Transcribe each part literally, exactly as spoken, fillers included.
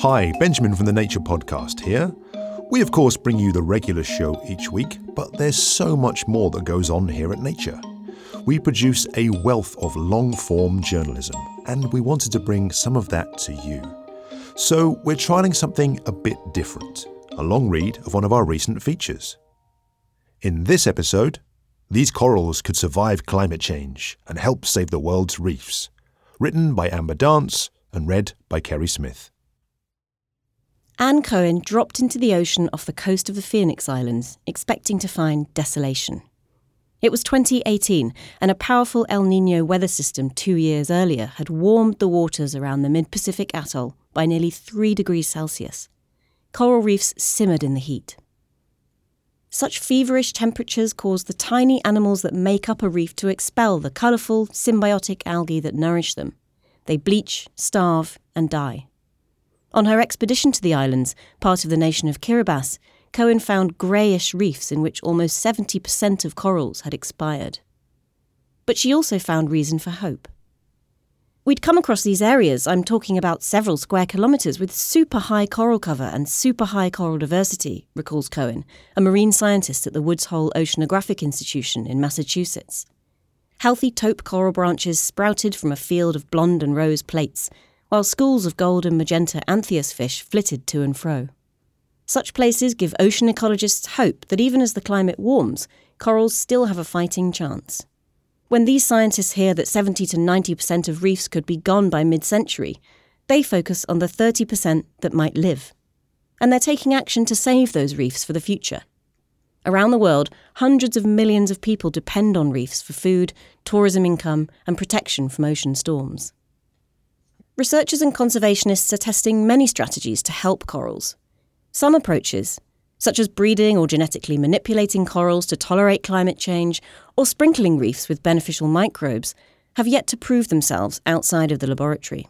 Hi, Benjamin from the Nature Podcast here. We of course bring you the regular show each week, but there's so much more that goes on here at Nature. We produce a wealth of long-form journalism, and we wanted to bring some of that to you. So we're trialling something a bit different, a long read of one of our recent features. In this episode, these corals could survive climate change and help save the world's reefs. Written by Amber Dance and read by Kerry Smith. Anne Cohen dropped into the ocean off the coast of the Phoenix Islands, expecting to find desolation. It was twenty eighteen, and a powerful El Niño weather system two years earlier had warmed the waters around the mid-Pacific atoll by nearly three degrees Celsius. Coral reefs simmered in the heat. Such feverish temperatures caused the tiny animals that make up a reef to expel the colourful, symbiotic algae that nourish them. They bleach, starve, and die. On her expedition to the islands, part of the nation of Kiribati, Cohen found greyish reefs in which almost seventy percent of corals had expired. But she also found reason for hope. We'd come across these areas, I'm talking about several square kilometres, with super high coral cover and super high coral diversity, recalls Cohen, a marine scientist at the Woods Hole Oceanographic Institution in Massachusetts. Healthy taupe coral branches sprouted from a field of blonde and rose plates, while schools of gold and magenta anthias fish flitted to and fro. Such places give ocean ecologists hope that even as the climate warms, corals still have a fighting chance. When these scientists hear that seventy to ninety percent of reefs could be gone by mid-century, they focus on the thirty percent that might live. And they're taking action to save those reefs for the future. Around the world, hundreds of millions of people depend on reefs for food, tourism income, and protection from ocean storms. Researchers and conservationists are testing many strategies to help corals. Some approaches, such as breeding or genetically manipulating corals to tolerate climate change, or sprinkling reefs with beneficial microbes, have yet to prove themselves outside of the laboratory.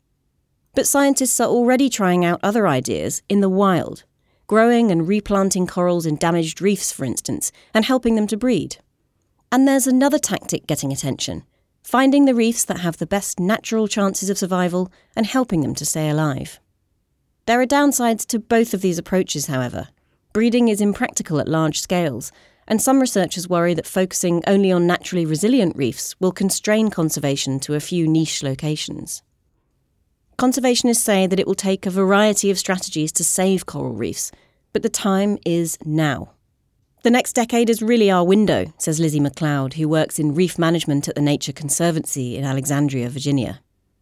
But scientists are already trying out other ideas in the wild, growing and replanting corals in damaged reefs, for instance, and helping them to breed. And there's another tactic getting attention, finding the reefs that have the best natural chances of survival and helping them to stay alive. There are downsides to both of these approaches, however. Breeding is impractical at large scales, and some researchers worry that focusing only on naturally resilient reefs will constrain conservation to a few niche locations. Conservationists say that it will take a variety of strategies to save coral reefs, but the time is now. The next decade is really our window, says Lizzie McLeod, who works in reef management at the Nature Conservancy in Alexandria, Virginia.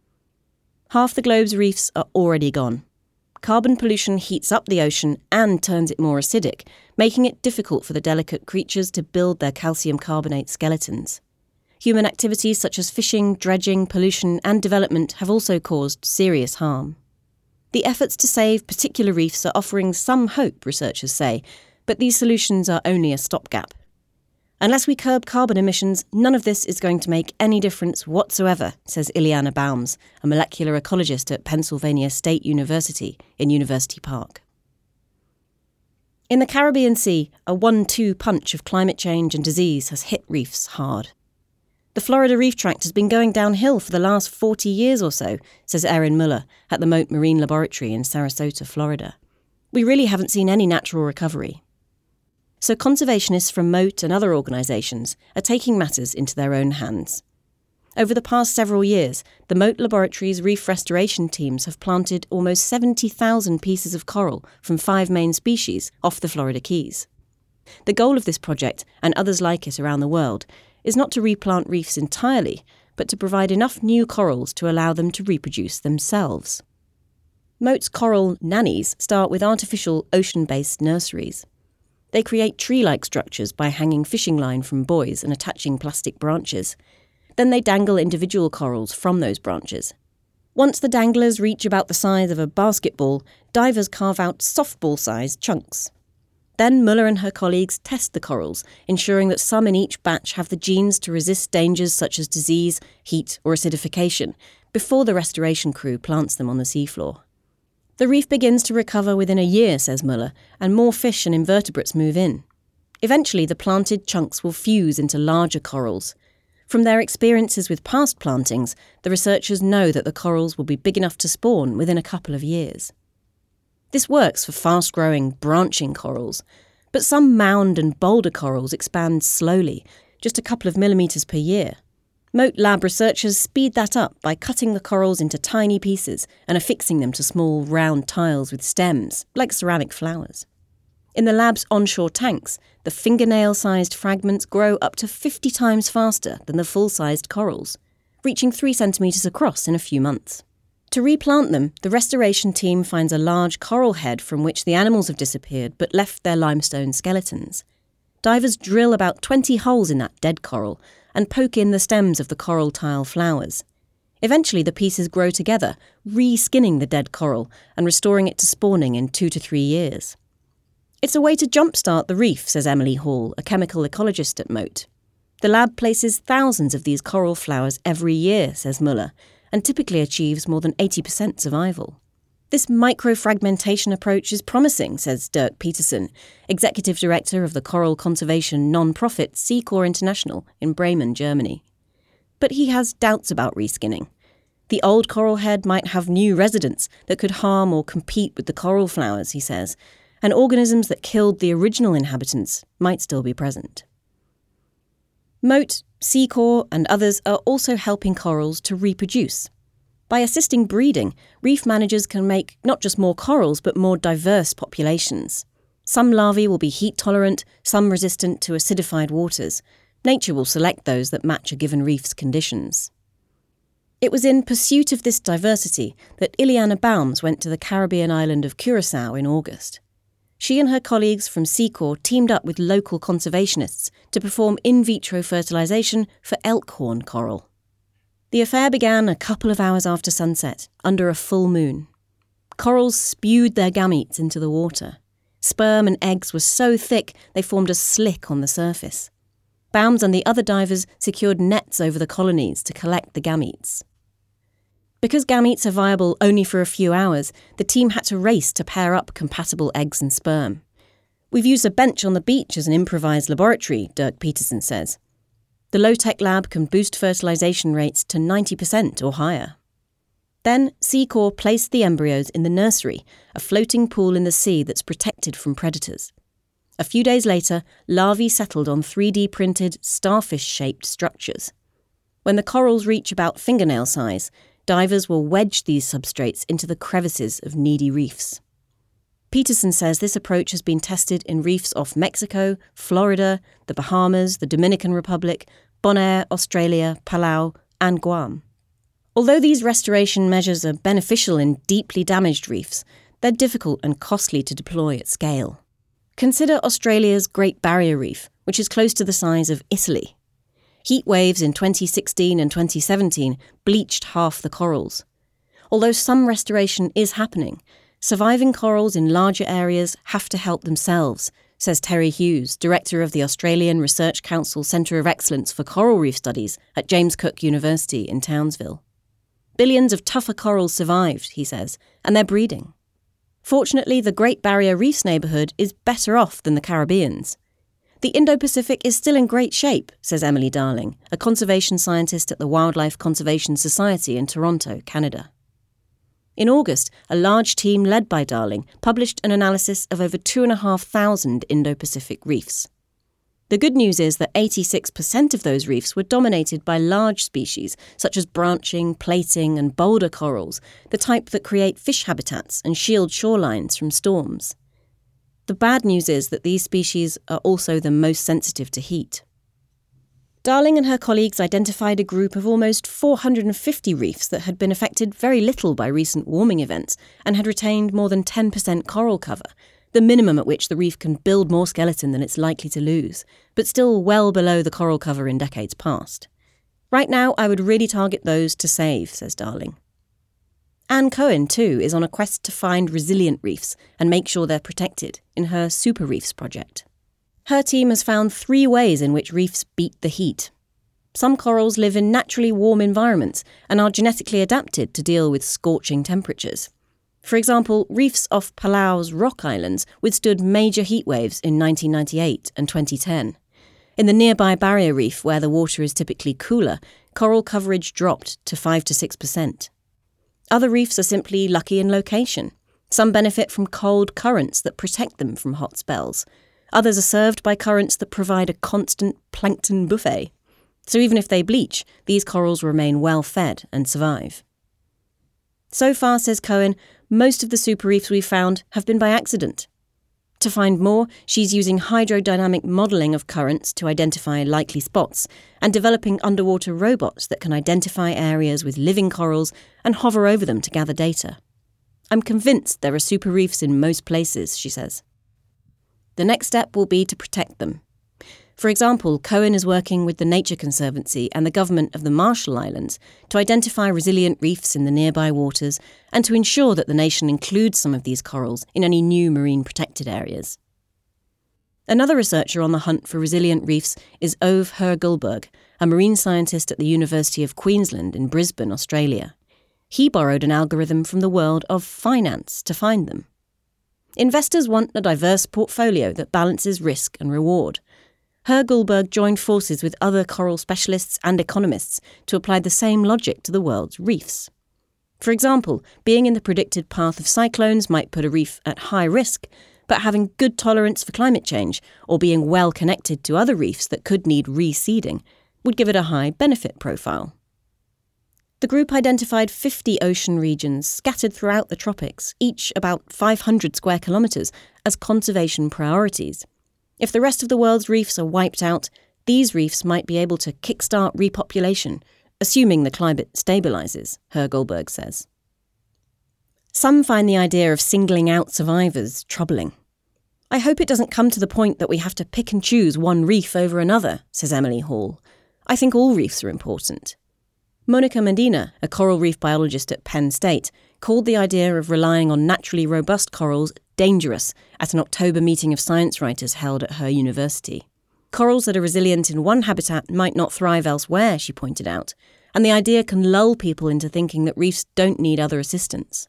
Half the globe's reefs are already gone. Carbon pollution heats up the ocean and turns it more acidic, making it difficult for the delicate creatures to build their calcium carbonate skeletons. Human activities such as fishing, dredging, pollution and development have also caused serious harm. The efforts to save particular reefs are offering some hope, researchers say, but these solutions are only a stopgap. Unless we curb carbon emissions, none of this is going to make any difference whatsoever, says Ileana Baums, a molecular ecologist at Pennsylvania State University in University Park. In the Caribbean Sea, a one two punch of climate change and disease has hit reefs hard. The Florida Reef Tract has been going downhill for the last forty years or so, says Erin Muller at the Mote Marine Laboratory in Sarasota, Florida. We really haven't seen any natural recovery. So conservationists from Mote and other organisations are taking matters into their own hands. Over the past several years, the Mote Laboratory's reef restoration teams have planted almost seventy thousand pieces of coral from five main species off the Florida Keys. The goal of this project, and others like it around the world, is not to replant reefs entirely, but to provide enough new corals to allow them to reproduce themselves. Mote's coral nannies start with artificial ocean-based nurseries. They create tree-like structures by hanging fishing line from buoys and attaching plastic branches. Then they dangle individual corals from those branches. Once the danglers reach about the size of a basketball, divers carve out softball-sized chunks. Then Muller and her colleagues test the corals, ensuring that some in each batch have the genes to resist dangers such as disease, heat or acidification, before the restoration crew plants them on the seafloor. The reef begins to recover within a year, says Muller, and more fish and invertebrates move in. Eventually, the planted chunks will fuse into larger corals. From their experiences with past plantings, the researchers know that the corals will be big enough to spawn within a couple of years. This works for fast-growing, branching corals, but some mound and boulder corals expand slowly, just a couple of millimetres per year. Moat Lab researchers speed that up by cutting the corals into tiny pieces and affixing them to small, round tiles with stems, like ceramic flowers. In the lab's onshore tanks, the fingernail-sized fragments grow up to fifty times faster than the full-sized corals, reaching three centimetres across in a few months. To replant them, the restoration team finds a large coral head from which the animals have disappeared but left their limestone skeletons. Divers drill about twenty holes in that dead coral and poke in the stems of the coral tile flowers. Eventually the pieces grow together, re-skinning the dead coral and restoring it to spawning in two to three years. It's a way to jumpstart the reef, says Emily Hall, a chemical ecologist at Moat. The lab places thousands of these coral flowers every year, says Muller, and typically achieves more than eighty percent survival. This microfragmentation approach is promising, says Dirk Peterson, executive director of the coral conservation non-profit Seacor International in Bremen, Germany. But he has doubts about reskinning. The old coral head might have new residents that could harm or compete with the coral flowers, he says, and organisms that killed the original inhabitants might still be present. Moat, Seacor and others are also helping corals to reproduce. By assisting breeding, reef managers can make not just more corals but more diverse populations. Some larvae will be heat-tolerant, some resistant to acidified waters. Nature will select those that match a given reef's conditions. It was in pursuit of this diversity that Ileana Baums went to the Caribbean island of Curaçao in August. She and her colleagues from Seacor teamed up with local conservationists to perform in vitro fertilisation for elkhorn coral. The affair began a couple of hours after sunset, under a full moon. Corals spewed their gametes into the water. Sperm and eggs were so thick they formed a slick on the surface. Baums and the other divers secured nets over the colonies to collect the gametes. Because gametes are viable only for a few hours, the team had to race to pair up compatible eggs and sperm. We've used a bench on the beach as an improvised laboratory, Dirk Peterson says. The low-tech lab can boost fertilisation rates to ninety percent or higher. Then Seacor placed the embryos in the nursery, a floating pool in the sea that's protected from predators. A few days later, larvae settled on three D printed, starfish-shaped structures. When the corals reach about fingernail size, divers will wedge these substrates into the crevices of needy reefs. Peterson says this approach has been tested in reefs off Mexico, Florida, the Bahamas, the Dominican Republic, Bonaire, Australia, Palau, and Guam. Although these restoration measures are beneficial in deeply damaged reefs, they're difficult and costly to deploy at scale. Consider Australia's Great Barrier Reef, which is close to the size of Italy. Heat waves in twenty sixteen and twenty seventeen bleached half the corals. Although some restoration is happening, surviving corals in larger areas have to help themselves, says Terry Hughes, director of the Australian Research Council Centre of Excellence for Coral Reef Studies at James Cook University in Townsville. Billions of tougher corals survived, he says, and they're breeding. Fortunately, the Great Barrier Reef's neighbourhood is better off than the Caribbean's. The Indo-Pacific is still in great shape, says Emily Darling, a conservation scientist at the Wildlife Conservation Society in Toronto, Canada. In August, a large team led by Darling published an analysis of over two thousand five hundred Indo-Pacific reefs. The good news is that eighty-six percent of those reefs were dominated by large species such as branching, plating and boulder corals, the type that create fish habitats and shield shorelines from storms. The bad news is that these species are also the most sensitive to heat. Darling and her colleagues identified a group of almost four hundred fifty reefs that had been affected very little by recent warming events and had retained more than ten percent coral cover, the minimum at which the reef can build more skeleton than it's likely to lose, but still well below the coral cover in decades past. Right now, I would really target those to save, says Darling. Anne Cohen, too, is on a quest to find resilient reefs and make sure they're protected in her Super Reefs project. Her team has found three ways in which reefs beat the heat. Some corals live in naturally warm environments and are genetically adapted to deal with scorching temperatures. For example, reefs off Palau's Rock Islands withstood major heat waves in nineteen ninety-eight and twenty ten. In the nearby Barrier Reef, where the water is typically cooler, coral coverage dropped to five to six percent. Other reefs are simply lucky in location. Some benefit from cold currents that protect them from hot spells. Others are served by currents that provide a constant plankton buffet. So even if they bleach, these corals remain well fed and survive. So far, says Cohen, most of the super reefs we've found have been by accident. To find more, she's using hydrodynamic modelling of currents to identify likely spots and developing underwater robots that can identify areas with living corals and hover over them to gather data. I'm convinced there are super reefs in most places, she says. The next step will be to protect them. For example, Cohen is working with the Nature Conservancy and the government of the Marshall Islands to identify resilient reefs in the nearby waters and to ensure that the nation includes some of these corals in any new marine protected areas. Another researcher on the hunt for resilient reefs is Ove Herr-Gullberg, a marine scientist at the University of Queensland in Brisbane, Australia. He borrowed an algorithm from the world of finance to find them. Investors want a diverse portfolio that balances risk and reward. Herr-Gullberg joined forces with other coral specialists and economists to apply the same logic to the world's reefs. For example, being in the predicted path of cyclones might put a reef at high risk, but having good tolerance for climate change or being well connected to other reefs that could need reseeding would give it a high benefit profile. The group identified fifty ocean regions scattered throughout the tropics, each about five hundred square kilometres, as conservation priorities. If the rest of the world's reefs are wiped out, these reefs might be able to kickstart repopulation, assuming the climate stabilises, Herr-Gullberg says. Some find the idea of singling out survivors troubling. I hope it doesn't come to the point that we have to pick and choose one reef over another, says Emily Hall. I think all reefs are important. Monica Medina, a coral reef biologist at Penn State, called the idea of relying on naturally robust corals dangerous at an October meeting of science writers held at her university. Corals that are resilient in one habitat might not thrive elsewhere, she pointed out, and the idea can lull people into thinking that reefs don't need other assistance.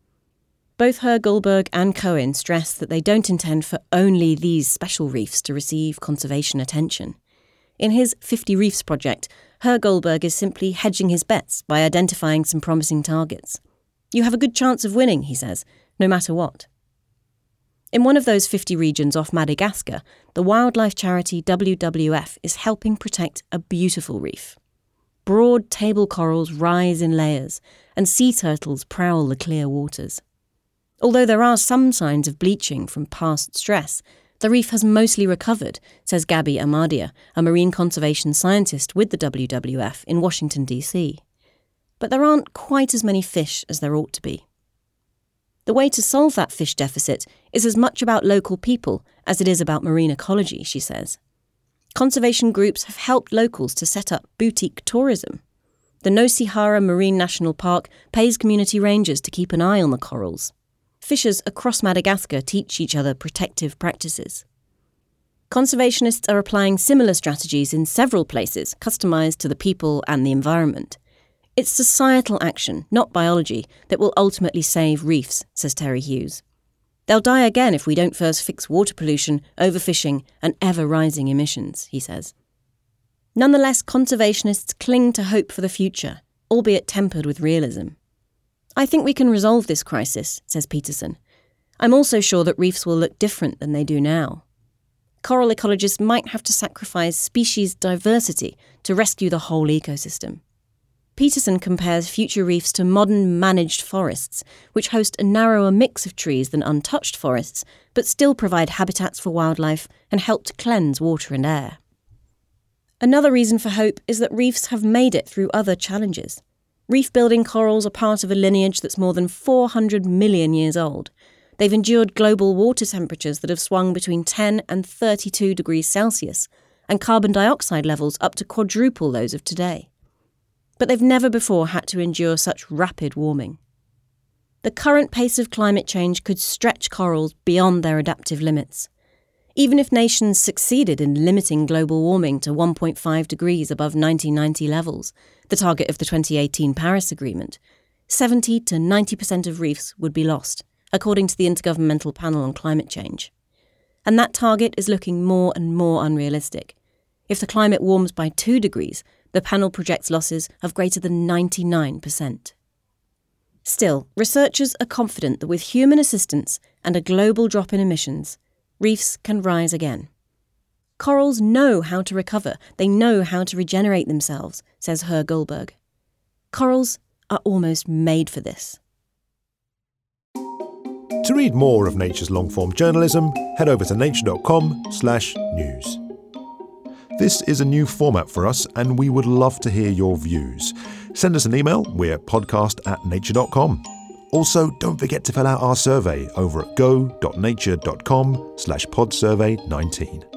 Both Herr-Gullberg and Cohen stress that they don't intend for only these special reefs to receive conservation attention. In his fifty Reefs project, Herr-Gullberg is simply hedging his bets by identifying some promising targets. You have a good chance of winning, he says, no matter what. In one of those fifty regions off Madagascar, the wildlife charity W W F is helping protect a beautiful reef. Broad table corals rise in layers, and sea turtles prowl the clear waters. Although there are some signs of bleaching from past stress, the reef has mostly recovered, says Gabby Amadia, a marine conservation scientist with the W W F in Washington, D C. But there aren't quite as many fish as there ought to be. The way to solve that fish deficit is as much about local people as it is about marine ecology, she says. Conservation groups have helped locals to set up boutique tourism. The Nosihara Marine National Park pays community rangers to keep an eye on the corals. Fishers across Madagascar teach each other protective practices. Conservationists are applying similar strategies in several places, customised to the people and the environment. It's societal action, not biology, that will ultimately save reefs, says Terry Hughes. They'll die again if we don't first fix water pollution, overfishing and ever-rising emissions, he says. Nonetheless, conservationists cling to hope for the future, albeit tempered with realism. I think we can resolve this crisis, says Peterson. I'm also sure that reefs will look different than they do now. Coral ecologists might have to sacrifice species diversity to rescue the whole ecosystem. Peterson compares future reefs to modern managed forests, which host a narrower mix of trees than untouched forests, but still provide habitats for wildlife and help to cleanse water and air. Another reason for hope is that reefs have made it through other challenges. Reef-building corals are part of a lineage that's more than four hundred million years old. They've endured global water temperatures that have swung between ten and thirty-two degrees Celsius, and carbon dioxide levels up to quadruple those of today. But they've never before had to endure such rapid warming. The current pace of climate change could stretch corals beyond their adaptive limits. Even if nations succeeded in limiting global warming to one point five degrees above nineteen ninety levels, the target of the twenty eighteen Paris Agreement, seventy to ninety percent of reefs would be lost, according to the Intergovernmental Panel on Climate Change. And that target is looking more and more unrealistic. If the climate warms by two degrees, the panel projects losses of greater than ninety-nine percent. Still, researchers are confident that with human assistance and a global drop in emissions, reefs can rise again. Corals know how to recover. They know how to regenerate themselves, says Herr Goldberg. Corals are almost made for this. To read more of Nature's long-form journalism, head over to nature.com slash news. This is a new format for us, and we would love to hear your views. Send us an email. We're podcast at nature dot com. Also, don't forget to fill out our survey over at go.nature.com slash podsurvey19.